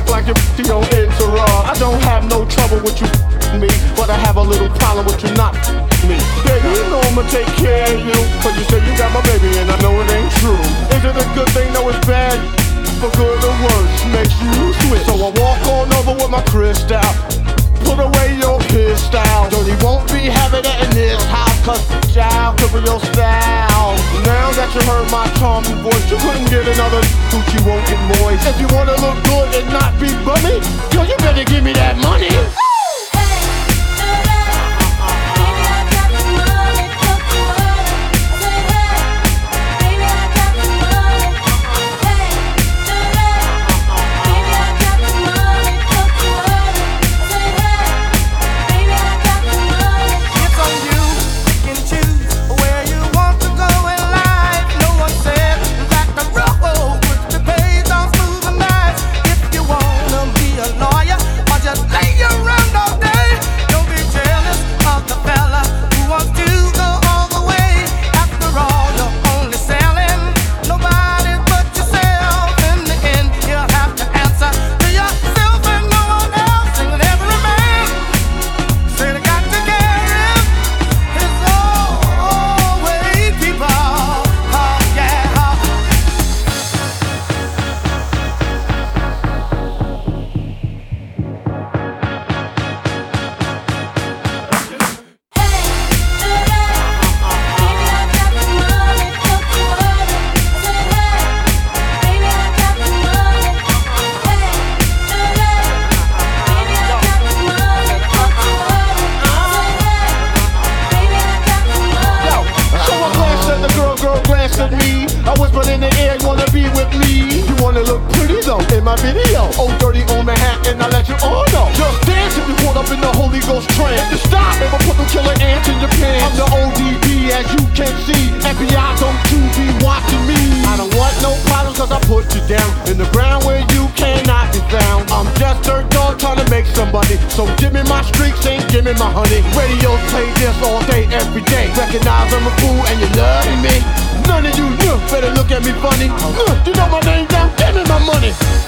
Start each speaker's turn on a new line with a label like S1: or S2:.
S1: like you're on Entourage. I don't have no trouble with you me, but I have a little problem with you not me. Baby, you know I'ma take care of you, cause you say you got my baby and I know it ain't true. Is it a good thing? No, it's bad. For good or worse, makes you switch. So I walk on over with my crystal. Put away your pistol. Dirty won't be having it in this house, cause child could be your style. Now that you heard my charming voice, you couldn't get another Gucci won't get moist. If you wanna look good and not be bummy, girl, you better give me that money. I whispered in the air, you wanna be with me? You wanna look pretty though in my video. Oh, dirty on Manhattan, I let you all know. Just dance if you caught up in the Holy Ghost trance. If you stop, never put no killer ants in your pants. I'm the ODB, as you can see. FBI, don't you be watching me. I don't want no problems, cause I put you down in the ground where you cannot be found. I'm just dirt dog trying to make somebody. So give me my streaks and give me my honey. Radios play this all day, every day. Recognize I'm a fool and you love me. None of you better look at me funny. You know my name now, give me my money.